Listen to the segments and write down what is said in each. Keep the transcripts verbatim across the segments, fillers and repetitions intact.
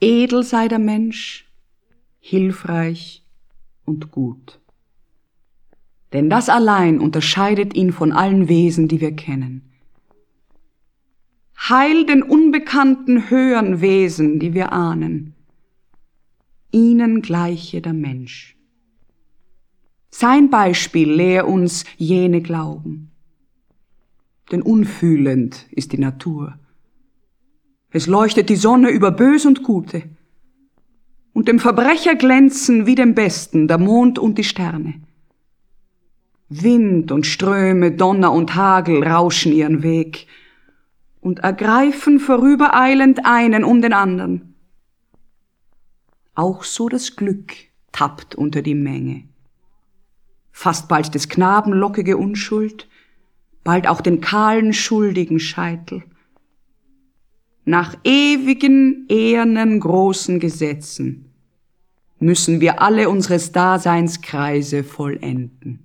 Edel sei der Mensch, hilfreich und gut. Denn das allein unterscheidet ihn von allen Wesen, die wir kennen. Heil den unbekannten höheren Wesen, die wir ahnen. Ihnen gleiche der Mensch. Sein Beispiel lehr uns jene glauben. Denn unfühlend ist die Natur. Es leuchtet die Sonne über Bös und Gute. Und dem Verbrecher glänzen wie dem Besten der Mond und die Sterne. Wind und Ströme, Donner und Hagel rauschen ihren Weg und ergreifen vorübereilend einen um den anderen. Auch so das Glück tappt unter die Menge. Fasst bald des Knaben lockige Unschuld, bald auch den kahlen, schuldigen Scheitel. Nach ewigen, ehernen, großen Gesetzen müssen wir alle unseres Daseinskreise vollenden.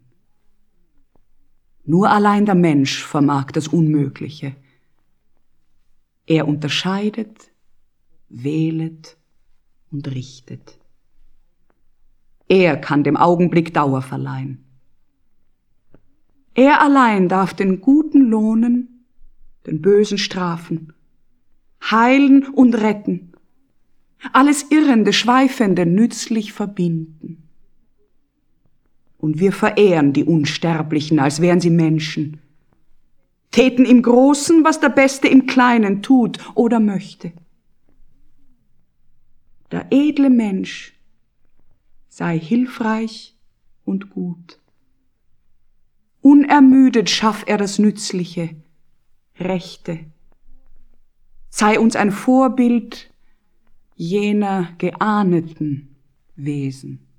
Nur allein der Mensch vermag das Unmögliche. Er unterscheidet, wählet und richtet. Er kann dem Augenblick Dauer verleihen. Er allein darf den Guten lohnen, den Bösen strafen, heilen und retten, alles Irrende, Schweifende nützlich verbinden. Und wir verehren die Unsterblichen, als wären sie Menschen, täten im Großen, was der Beste im Kleinen tut oder möchte. Der edle Mensch sei hilfreich und gut. Unermüdet schaff er das Nützliche, Rechte. Sei uns ein Vorbild jener geahneten Wesen.